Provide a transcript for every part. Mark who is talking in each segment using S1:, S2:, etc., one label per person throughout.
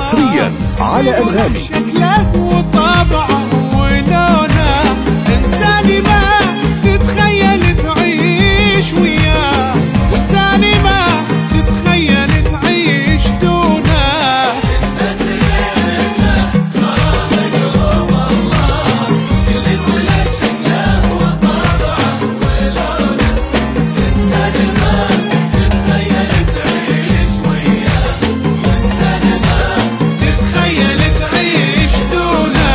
S1: حصريا على أنغامي.
S2: شكله وطبعه ولونه إنساني ما تتخيل تعيش وياه، وإنساني ما تتخيل تعيش دونه.
S3: انت سيدنا صادق والله اللي اتولد شكله وطبعه ولونه إنساني ما تتخيل تعيش وياه، وإنساني ما
S2: تتخيل تعيش دونه.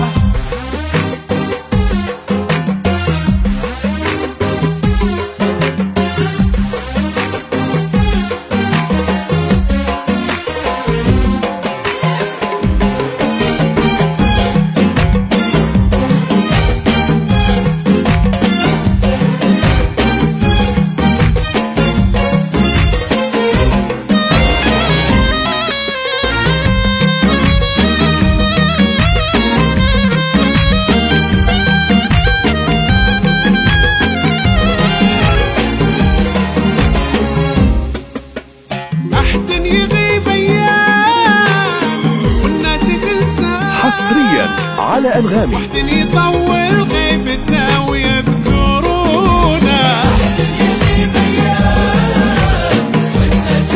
S2: أحد يغيب أيام والناس تنساه،
S1: حصريا على أنغامي.
S2: وحد يطول غيبتنا ويذكرونا.
S3: يغيب ايام والناس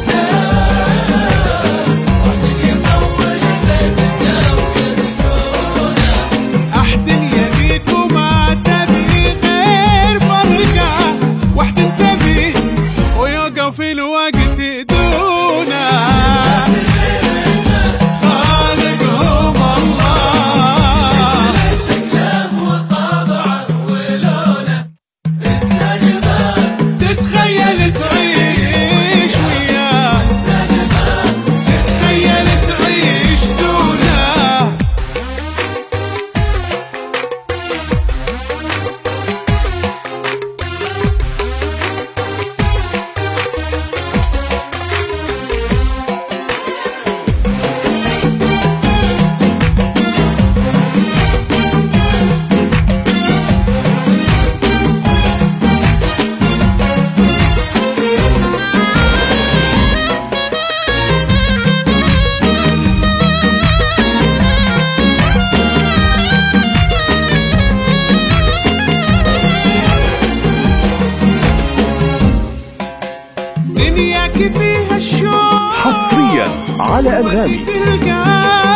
S3: تنساه، وحد يطول غيبتنا ويذكرونا.
S2: أحد يبيك وما تبي غير فرقة، وحد تبي ويوقف الوقت دونا. خالقهم الله
S3: شكله وطبعه ولونه إنساني ما
S2: تتخيل تعيش وياه،
S3: إنساني ما
S2: تتخيل تعيش دونه. دنياك فيها الشوق
S1: حصريا على أنغامي.
S2: تلقاه